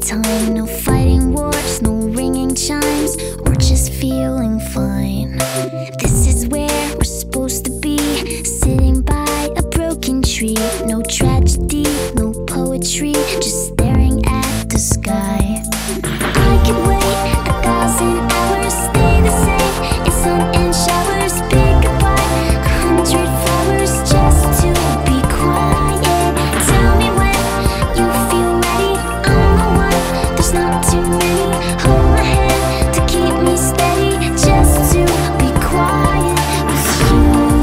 time. No fighting wars, no ringing chimes. We're just feeling fine. This is where we're supposed to be, sitting by a broken tree. No tragedy, no poetry, just staring at the sky. I could wait 1,000 hours, stay the same in sun and showers. Big goodbye, 100 flowers just to be quiet. Tell me when you feel ready, I'm the one, there's not too many. Hold my hand to keep me steady, just to be quiet with you.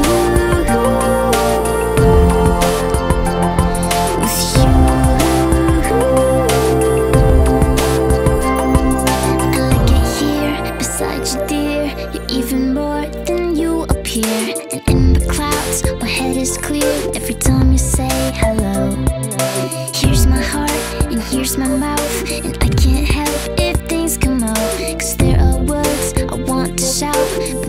With you. I like it here beside you, dear. You're even more than you appear. And in the clouds, my head is clear every time you say hello. Here's my heart and here's my mouth, and I can't help if things come out. 'Cause there are words I want to shout,